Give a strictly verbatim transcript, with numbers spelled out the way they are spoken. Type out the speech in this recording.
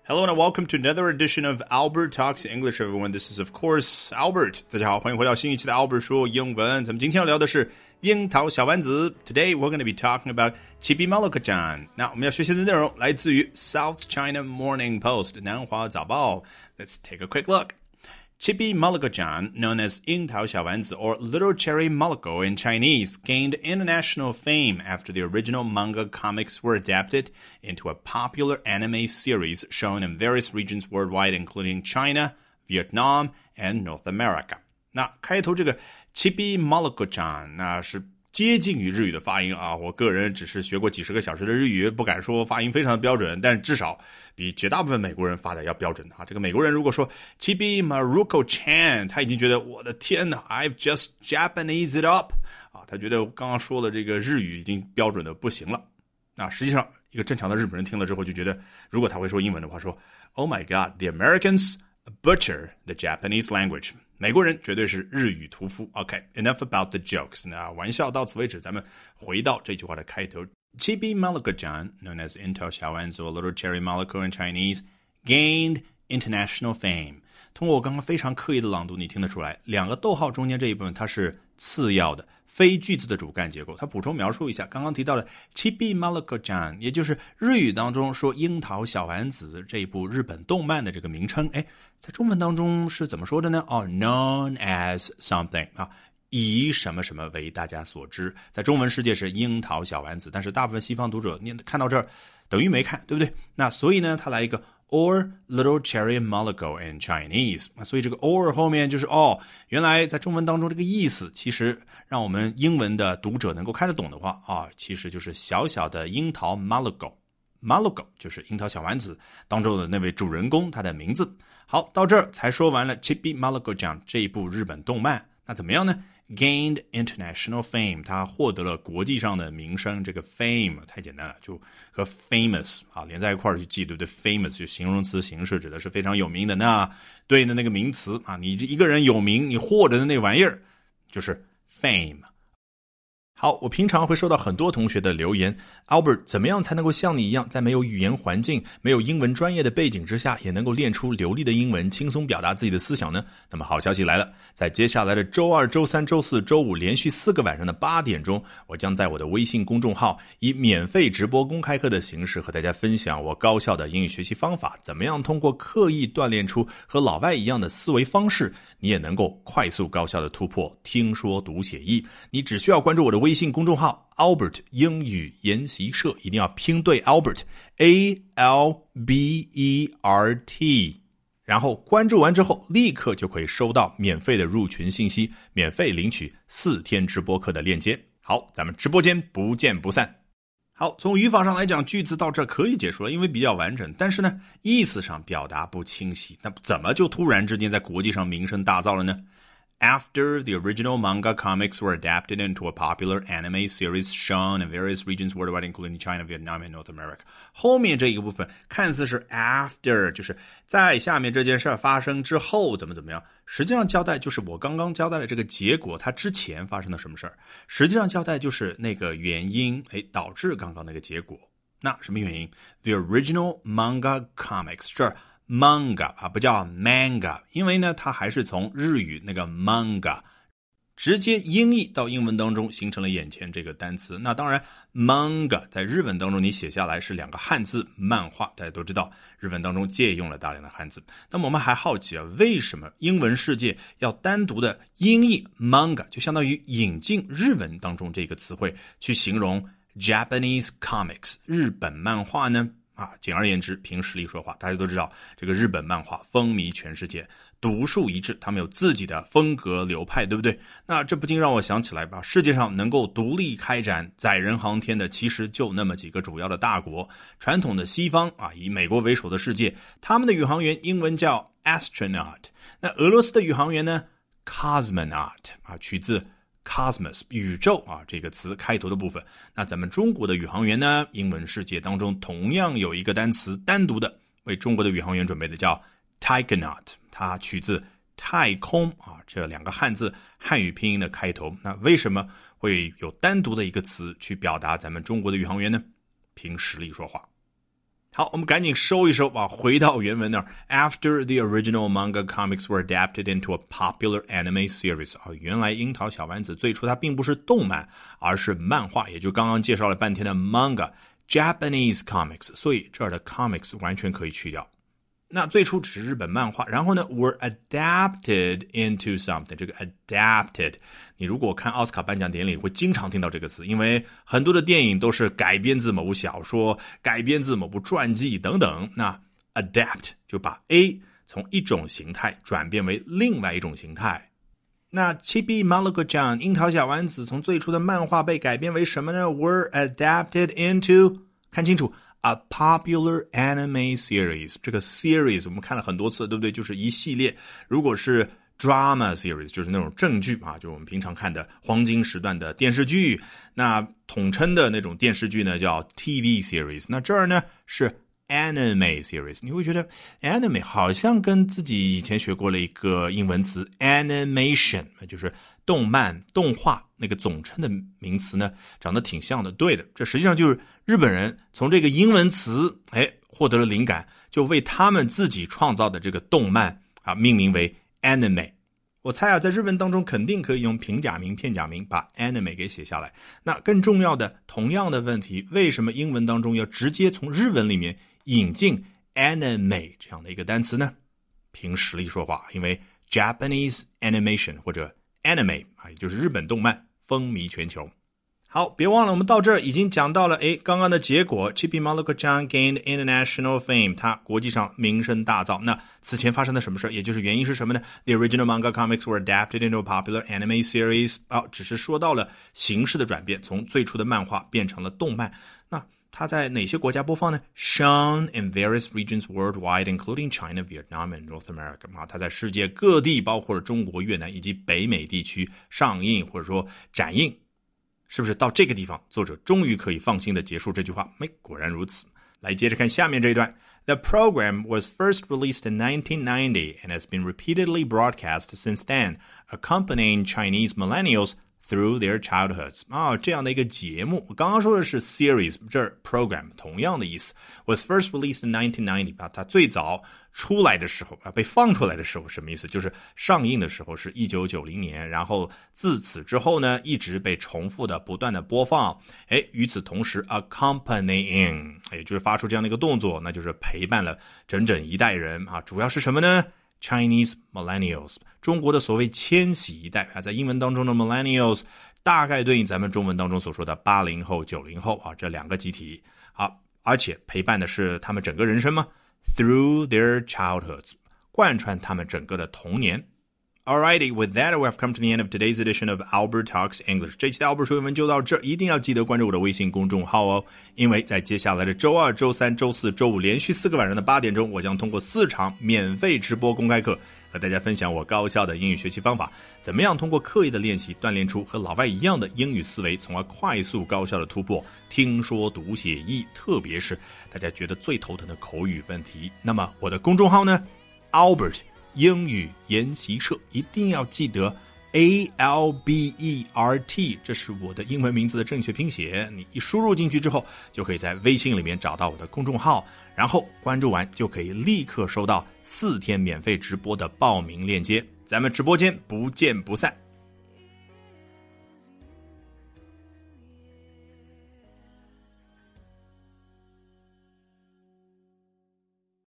Hello and welcome to another edition of Albert Talks English, everyone. This is, of course, Albert. 大家好，欢迎回到新一期的 Albert 说英文。咱们今天要聊的是樱桃小丸子。Today we're going to be talking about Chibi Malaka-chan. 那我们要学习的内容来自于 South China Morning Post 南华早报。Let's take a quick look.Chibi Malaka-chan, known as 樱桃小丸子 or Little Cherry Malako in Chinese, gained international fame after the original manga comics were adapted into a popular anime series shown in various regions worldwide, including China, Vietnam, and North America. 那开头这个 Chibi Malako-chan 那是接近于日语的发音啊，我个人只是学过几十个小时的日语，不敢说发音非常的标准，但至少比绝大部分美国人发的要标准啊。这个美国人如果说 Chibi Maruko-chan， 他已经觉得我的天哪 ，I've just Japanese it up 啊，他觉得刚刚说的这个日语已经标准的不行了。那实际上一个正常的日本人听了之后就觉得，如果他会说英文的话，说 Oh my God, the Americans butcher the Japanese language.美国人绝对是日语屠夫。OK, enough about the jokes. 那玩笑到此为止，咱们回到这句话的开头。Chibi Malaka-chan, known as 樱桃小丸子 or Little Cherry Malako in Chinese, gained international fame. 通过我刚刚非常刻意的朗读，你听得出来，两个逗号中间这一部分它是次要的，非句子的主干结构。它补充描述一下刚刚提到的 Chibi Malako-chan， 也就是日语当中说樱桃小丸子这一部日本动漫的这个名称。诶，在中文当中是怎么说的呢？哦 known as something 啊，以什么什么为大家所知。在中文世界是樱桃小丸子，但是大部分西方读者念看到这儿等于没看，对不对？那所以呢，他来一个 or Little Cherry Malako in Chinese， 所以这个 or 后面就是哦，原来在中文当中这个意思，其实让我们英文的读者能够看得懂的话啊，其实就是小小的樱桃 Malako。Malako 就是樱桃小丸子当中的那位主人公，他的名字。好，到这儿才说完了 Chibi Malako-chan 这一部日本动漫。那怎么样呢？ Gained international fame， 他获得了国际上的名声。这个 fame 太简单了，就和 famous 啊连在一块儿去记，对不对？ famous 就形容词形式，指的是非常有名的。那对应的那个名词啊，你一个人有名，你获得的那玩意儿就是 fame。好，我平常会收到很多同学的留言 Albert 怎么样才能够像你一样在没有语言环境没有英文专业的背景之下也能够练出流利的英文轻松表达自己的思想呢？那么好消息来了，在接下来的周二周三周四周五连续四个晚上的八点钟，我将在我的微信公众号以免费直播公开课的形式和大家分享我高效的英语学习方法，怎么样通过刻意锻炼出和老外一样的思维方式，你也能够快速高效的突破听说读写译。你只需要关注我的微信公众号 Albert 英语研习社，一定要拼对 Albert A L B E R T， 然后关注完之后立刻就可以收到免费的入群信息，免费领取四天直播课的链接。好，咱们直播间不见不散。好，从语法上来讲，句子到这可以结束了，因为比较完整，但是呢意思上表达不清晰。那怎么就突然之间在国际上名声大噪了呢？After the original manga comics were adapted into a popular anime series shown in various regions worldwide, including China, Vietnam, and North America. 后面这一个部分看似是 after， 就是在下面这件事发生之后怎么怎么样，实际上交代就是我刚刚交代的这个结果，它之前发生了什么事儿，实际上交代就是那个原因，诶，导致刚刚那个结果。那什么原因？ The original manga comics， 这儿manga 啊，不叫 manga， 因为呢它还是从日语那个 manga 直接音译到英文当中形成了眼前这个单词。那当然 manga 在日文当中你写下来是两个汉字漫画，大家都知道日文当中借用了大量的汉字。那么我们还好奇啊，为什么英文世界要单独的音译 manga， 就相当于引进日文当中这个词汇去形容 Japanese comics 日本漫画呢？啊，简而言之，凭实力说话。大家都知道，这个日本漫画风靡全世界，独树一帜，他们有自己的风格流派，对不对？那这不禁让我想起来吧，世界上能够独立开展载人航天的，其实就那么几个主要的大国。传统的西方啊，以美国为首的世界，他们的宇航员英文叫 astronaut， 那俄罗斯的宇航员呢 cosmonaut 啊，取自cosmos 宇宙啊这个词开头的部分。那咱们中国的宇航员呢，英文世界当中同样有一个单词单独的为中国的宇航员准备的，叫 taikonaut， 它取自太空啊这两个汉字汉语拼音的开头。那为什么会有单独的一个词去表达咱们中国的宇航员呢？凭实力说话。 好，我们赶紧收一收啊，回到原文那儿。After the original manga comics were adapted into a popular anime series 啊，原来樱桃小丸子最初它并不是动漫，而是漫画，也就刚刚介绍了半天的 manga Japanese comics， 所以这儿的 comics 完全可以去掉。那最初只是日本漫画，然后呢 were adapted into something， 这个 adapted 你如果看奥斯卡颁奖典礼会经常听到这个词，因为很多的电影都是改编自某部小说，改编自某部传记等等，那 adapt 就把 A 从一种形态转变为另外一种形态。那 Chibi Maruko-chan 樱桃小丸子从最初的漫画被改编为什么呢？ were adapted into 看清楚A popular anime series， 这个 series 我们看了很多次，对不对？就是一系列。如果是 drama series， 就是那种正剧啊，就是我们平常看的黄金时段的电视剧。那统称的那种电视剧呢叫 T V series。那这儿呢是 anime series。你会觉得 anime 好像跟自己以前学过了一个英文词 animation， 就是动漫动画那个总称的名词呢长得挺像的。对的，这实际上就是日本人从这个英文词哎获得了灵感，就为他们自己创造的这个动漫啊命名为 anime。 我猜啊在日文当中肯定可以用平假名片假名把 anime 给写下来。那更重要的同样的问题，为什么英文当中要直接从日文里面引进 anime 这样的一个单词呢？凭实力说话，因为 Japanese animation 或者 anime 啊，也就是日本动漫风靡全球。好，别忘了我们到这儿已经讲到了诶刚刚的结果 Chibi Maruko-chan gained international fame， 他国际上名声大噪。那此前发生的什么事，也就是原因是什么呢？ The original manga comics were adapted into a popular anime series， 啊，只是说到了形式的转变，从最初的漫画变成了动漫。那它在哪些国家播放呢？ Shown in various regions worldwide, including China, Vietnam, and North America。 啊，它在世界各地，包括了中国、越南以及北美地区上映或者说展映。是不是到这个地方作者终于可以放心的结束这句话？没，果然如此。来接着看下面这一段。 The program was first released in nineteen ninety and has been repeatedly broadcast since then, accompanying Chinese millennials through their childhoods。 啊，这样的一个节目，我刚刚说的是 series， 这儿 program 同样的意思。 Was first released in nineteen ninety， 啊，它最早出来的时候啊，被放出来的时候什么意思？就是上映的时候是一九九零年，然后自此之后呢，一直被重复的不断的播放。哎，与此同时 accompanying 也就是发出这样的一个动作，那就是陪伴了整整一代人啊。主要是什么呢？ Chinese millennials， 中国的所谓千禧一代啊，在英文当中的 millennials 大概对应咱们中文当中所说的八零后、九零后啊，这两个集体。好，而且陪伴的是他们整个人生吗？Through their childhoods， 贯穿他们整个的童年。Alrighty, with that, we have come to the end of today's edition of Albert Talks English. 这期的 Albert 说英文就到这儿，一定要记得关注我的微信公众号哦，因为在接下来的周二、周三、周四、周五连续四个晚上的八点钟，我将通过四场免费直播公开课和大家分享我高效的英语学习方法，怎么样通过刻意的练习锻炼出和老外一样的英语思维，从而快速高效的突破听说读写译，特别是大家觉得最头疼的口语问题。那么我的公众号呢 Albert 英语研习社，一定要记得 A L B E R T， 这是我的英文名字的正确拼写。你一输入进去之后，就可以在微信里面找到我的公众号，然后关注完就可以立刻收到四天免费直播的报名链接。咱们直播间不见不散。